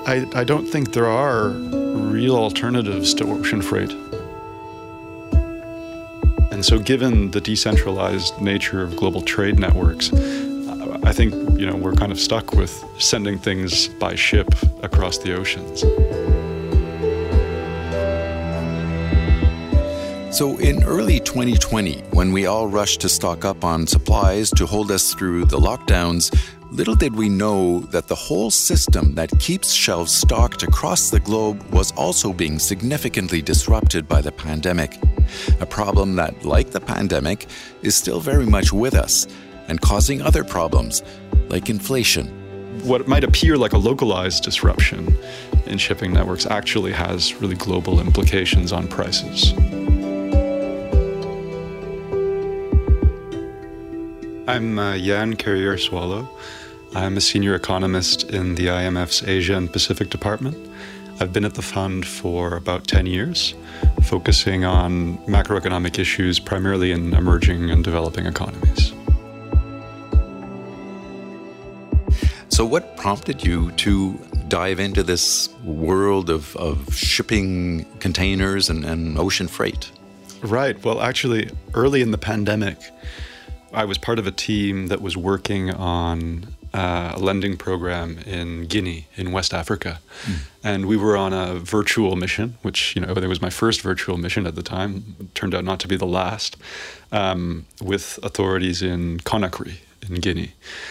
I don't think there are real alternatives to ocean freight. And so given the decentralized nature of global trade networks, I think, we're kind of stuck with sending things by ship across the oceans. So in early 2020, when we all rushed to stock up on supplies to hold us through the lockdowns, little did we know that the whole system that keeps shelves stocked across the globe was also being significantly disrupted by the pandemic. A problem that, like the pandemic, is still very much with us and causing other problems, like inflation. What might appear like a localized disruption in shipping networks actually has really global implications on prices. I'm Jan Carrier-Swallow. I'm a senior economist in the IMF's Asia and Pacific Department. I've been at the fund for about 10 years, focusing on macroeconomic issues primarily in emerging and developing economies. So what prompted you to dive into this world of shipping containers and ocean freight? Right. Well, actually, early in the pandemic, I was part of a team that was working on a lending program in Guinea, in West Africa. And we were on a virtual mission, which, it was my first virtual mission at the time. It turned out not to be the last, with authorities in Conakry, in Guinea.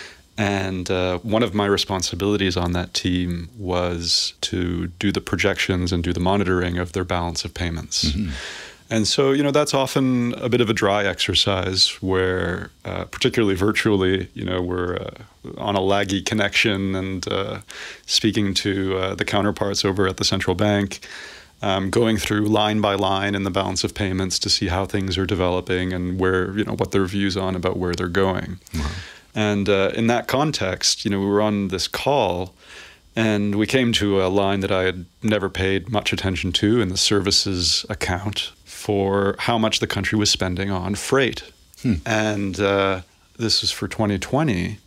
And one of my responsibilities on that team was to do the projections and do the monitoring of their balance of payments. Mm-hmm. And so, that's often a bit of a dry exercise where, particularly virtually, we're on a laggy connection and speaking to the counterparts over at the central bank, going through line by line in the balance of payments to see how things are developing and where, what their views on about where they're going. Wow. And in that context, we were on this call and we came to a line that I had never paid much attention to in the services account for how much the country was spending on freight. And this was for 2020.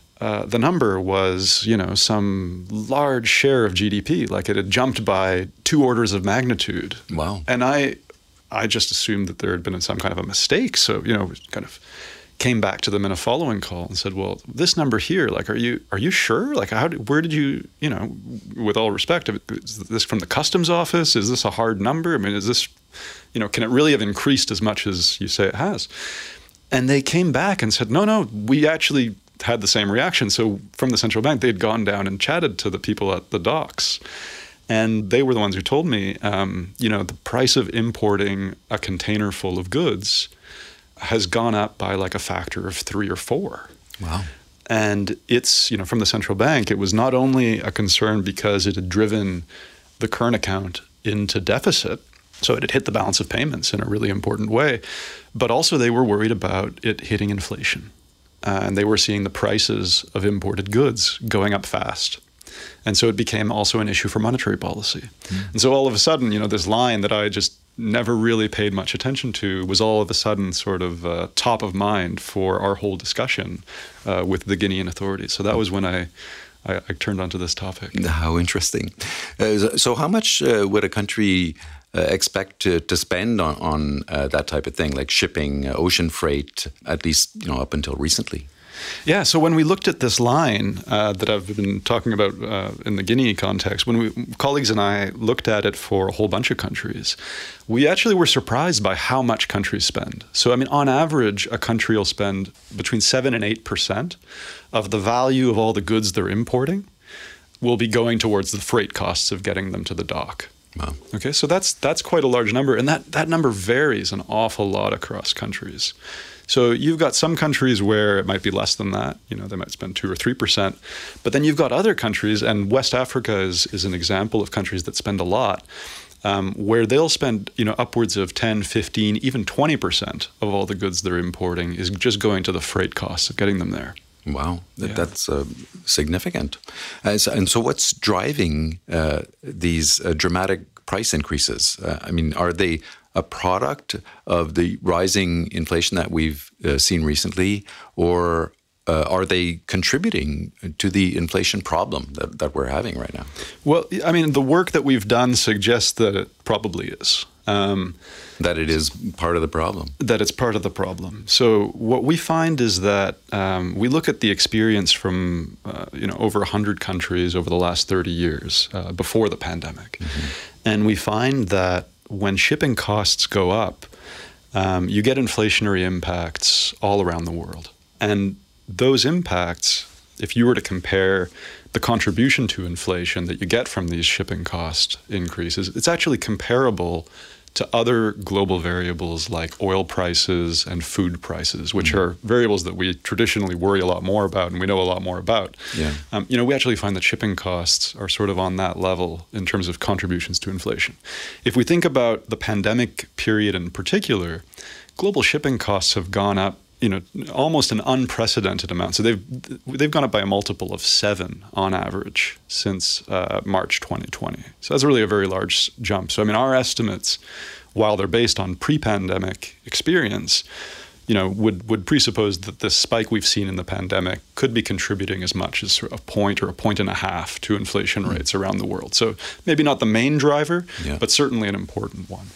The number was, some large share of GDP, like it had jumped by 2 orders of magnitude. Wow. And I just assumed that there had been some kind of a mistake. So, kind of came back to them in a following call and said, well, this number here, like, are you sure? Like, where did you, with all respect, is this from the customs office? Is this a hard number? I mean, is this, can it really have increased as much as you say it has? And they came back and said, no, we actually had the same reaction. So from the central bank, they'd gone down and chatted to the people at the docks. And they were the ones who told me, the price of importing a container full of goods has gone up by like a factor of 3 or 4. Wow. And it's, from the central bank, it was not only a concern because it had driven the current account into deficit, so it had hit the balance of payments in a really important way, but also they were worried about it hitting inflation. And they were seeing the prices of imported goods going up fast. And so it became also an issue for monetary policy. And so all of a sudden, this line that I just never really paid much attention to was all of a sudden sort of top of mind for our whole discussion with the Guinean authorities. So that was when I turned onto this topic. How interesting. So how much would a country expect to spend on that type of thing, like shipping, ocean freight, at least up until recently? Yeah, so when we looked at this line that I've been talking about in the Guinea context, when colleagues and I looked at it for a whole bunch of countries, we actually were surprised by how much countries spend. So, on average, a country will spend between 7 and 8% of the value of all the goods they're importing will be going towards the freight costs of getting them to the dock. Wow. Okay, so that's quite a large number, and that number varies an awful lot across countries. So you've got some countries where it might be less than that. They might spend 2 or 3%. But then you've got other countries, and West Africa is an example of countries that spend a lot, where they'll spend upwards of 10, 15, even 20% of all the goods they're importing is just going to the freight costs of getting them there. Wow, that's significant. And so what's driving these dramatic price increases? Are they a product of the rising inflation that we've seen recently, or are they contributing to the inflation problem that we're having right now? Well, I mean, the work that we've done suggests that it probably is. That it is part of the problem. That it's part of the problem. So what we find is that we look at the experience from over 100 countries over the last 30 years before the pandemic. Mm-hmm. And we find that when shipping costs go up, you get inflationary impacts all around the world. And those impacts, if you were to compare the contribution to inflation that you get from these shipping cost increases, it's actually comparable to other global variables like oil prices and food prices, which are variables that we traditionally worry a lot more about and we know a lot more about. Yeah. We actually find that shipping costs are sort of on that level in terms of contributions to inflation. If we think about the pandemic period in particular, global shipping costs have gone up almost an unprecedented amount. So they've gone up by a multiple of 7 on average since March 2020. So that's really a very large jump. So I mean, our estimates, while they're based on pre-pandemic experience, would presuppose that the spike we've seen in the pandemic could be contributing as much as a point or a point and a half to inflation rates around the world. So maybe not the main driver, but certainly an important one.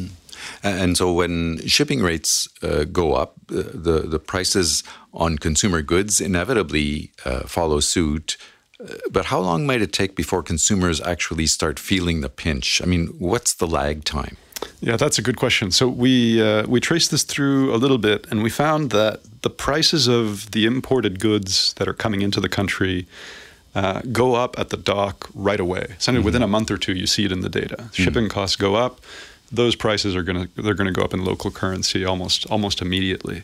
And so when shipping rates go up, the prices on consumer goods inevitably follow suit. But how long might it take before consumers actually start feeling the pinch? I mean, what's the lag time? Yeah, that's a good question. So we traced this through a little bit, and we found that the prices of the imported goods that are coming into the country go up at the dock right away. So within a month or two, you see it in the data. Shipping costs go up. Those prices are going to go up in local currency almost immediately.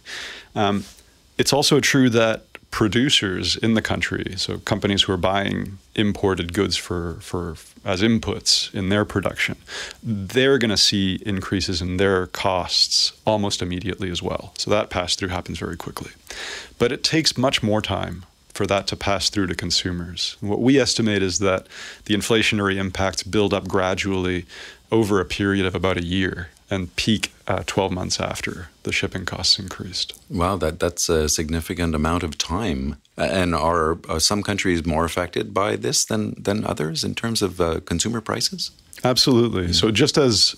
It's also true that producers in the country, so companies who are buying imported goods for as inputs in their production, they're going to see increases in their costs almost immediately as well. So that pass-through happens very quickly. But it takes much more time for that to pass through to consumers. What we estimate is that the inflationary impacts build up gradually over a period of about a year and peak 12 months after the shipping costs increased. Wow, that's a significant amount of time. And are some countries more affected by this than others in terms of consumer prices? Absolutely. Yeah. So just as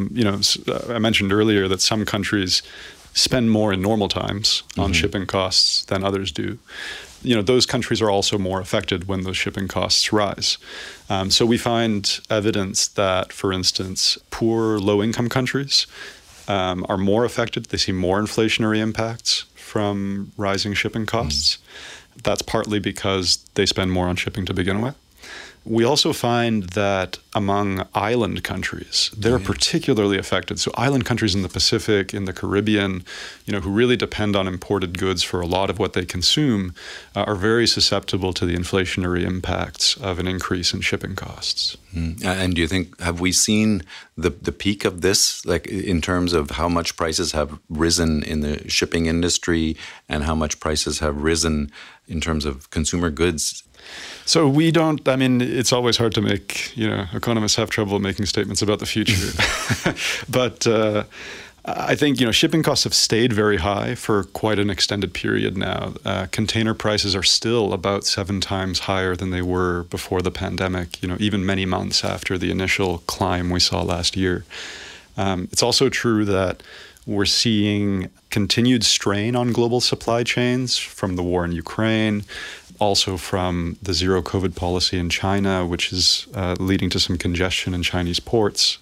I mentioned earlier that some countries spend more in normal times on shipping costs than others do, those countries are also more affected when those shipping costs rise. So we find evidence that, for instance, poor, low-income countries are more affected. They see more inflationary impacts from rising shipping costs. That's partly because they spend more on shipping to begin with. We also find that among island countries, they're particularly affected. So island countries in the Pacific, in the Caribbean, who really depend on imported goods for a lot of what they consume, are very susceptible to the inflationary impacts of an increase in shipping costs. And do you think, have we seen the peak of this, like in terms of how much prices have risen in the shipping industry and how much prices have risen in terms of consumer goods? So we don't, it's always hard to make, economists have trouble making statements about the future. But I think, shipping costs have stayed very high for quite an extended period now. Container prices are still about 7 times higher than they were before the pandemic, even many months after the initial climb we saw last year. It's also true that we're seeing continued strain on global supply chains from the war in Ukraine, also from the zero COVID policy in China, which is leading to some congestion in Chinese ports.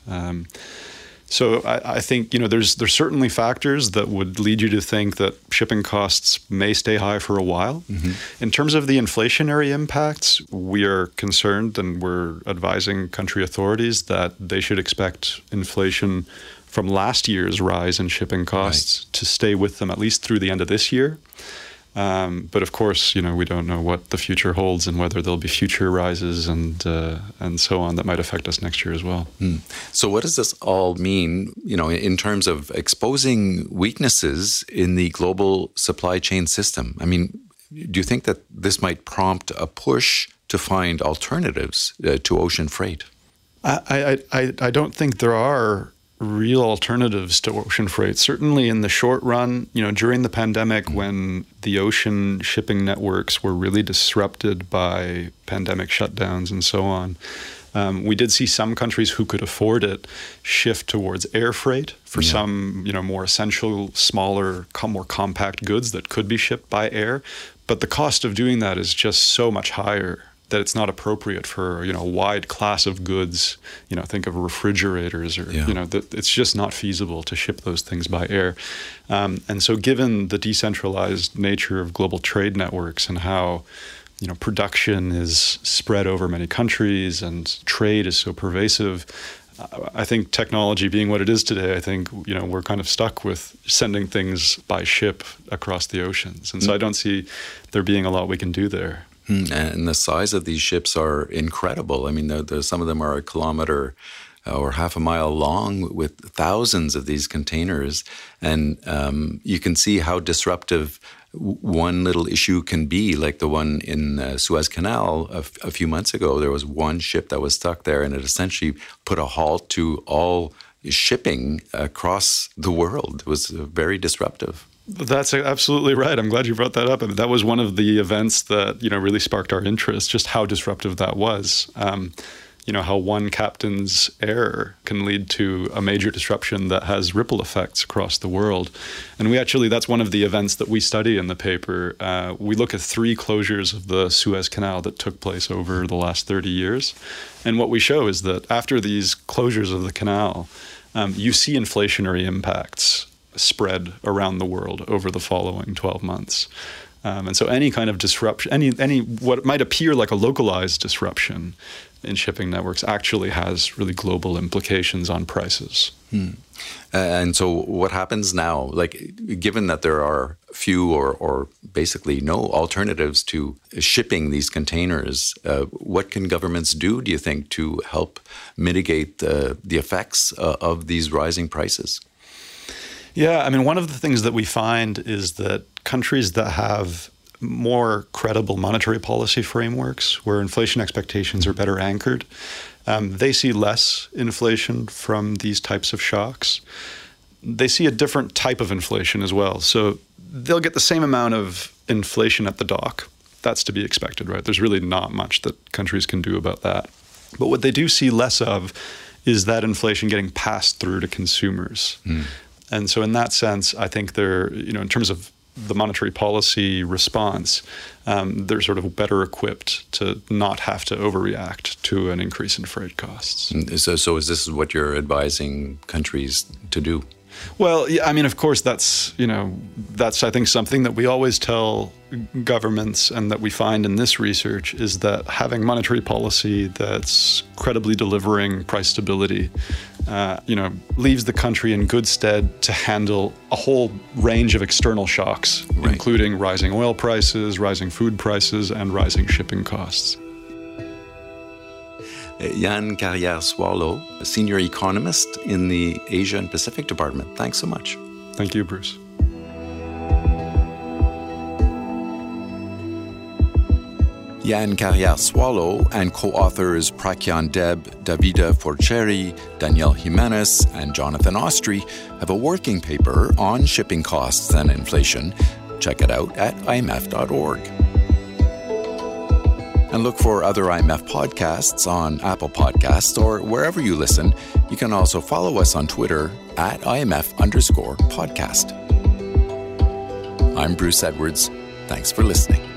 So I think, there's certainly factors that would lead you to think that shipping costs may stay high for a while. In terms of the inflationary impacts, we are concerned and we're advising country authorities that they should expect inflation from last year's rise in shipping costs to stay with them at least through the end of this year. But of course, we don't know what the future holds and whether there'll be future rises and so on that might affect us next year as well. So what does this all mean, in terms of exposing weaknesses in the global supply chain system? I mean, do you think that this might prompt a push to find alternatives to ocean freight? I don't think there are real alternatives to ocean freight. Certainly in the short run, during the pandemic when the ocean shipping networks were really disrupted by pandemic shutdowns and so on, we did see some countries who could afford it shift towards air freight for some, more essential, smaller, more compact goods that could be shipped by air. But the cost of doing that is just so much higher that it's not appropriate for, a wide class of goods. Think of refrigerators or, that it's just not feasible to ship those things by air. And so given the decentralized nature of global trade networks and how production is spread over many countries and trade is so pervasive, I think technology being what it is today, I think, we're kind of stuck with sending things by ship across the oceans. And so I don't see there being a lot we can do there. And the size of these ships are incredible. I mean, some of them are a kilometer or half a mile long with thousands of these containers. And you can see how disruptive one little issue can be, like the one in Suez Canal a few months ago. There was one ship that was stuck there, and it essentially put a halt to all shipping across the world. It was very disruptive. That's absolutely right. I'm glad you brought that up. I mean, that was one of the events that, really sparked our interest, just how disruptive that was. How one captain's error can lead to a major disruption that has ripple effects across the world. And that's one of the events that we study in the paper. We look at 3 closures of the Suez Canal that took place over the last 30 years. And what we show is that after these closures of the canal, you see inflationary impacts spread around the world over the following 12 months. And so any kind of disruption, any what might appear like a localized disruption in shipping networks actually has really global implications on prices. And so what happens now, given that there are few or basically no alternatives to shipping these containers, what can governments do you think, to help mitigate the effects of these rising prices? Yeah, I mean, one of the things that we find is that countries that have more credible monetary policy frameworks, where inflation expectations are better anchored, they see less inflation from these types of shocks. They see a different type of inflation as well. So they'll get the same amount of inflation at the dock. That's to be expected, right? There's really not much that countries can do about that. But what they do see less of is that inflation getting passed through to consumers. And so in that sense, I think they're, in terms of the monetary policy response, they're sort of better equipped to not have to overreact to an increase in freight costs. So is this what you're advising countries to do? Well, yeah, I mean, of course, that's I think something that we always tell governments, and that we find in this research, is that having monetary policy that's credibly delivering price stability, leaves the country in good stead to handle a whole range of external shocks, including rising oil prices, rising food prices, and rising shipping costs. Yann Carrière-Swallow, a senior economist in the Asia and Pacific Department. Thanks so much. Thank you, Bruce. Yann Carrière-Swallow and co-authors Pragyan Deb, Davida Forcieri, Danielle Jimenez, and Jonathan Austri have a working paper on shipping costs and inflation. Check it out at imf.org. And look for other IMF podcasts on Apple Podcasts or wherever you listen. You can also follow us on Twitter at IMF_podcast. I'm Bruce Edwards. Thanks for listening.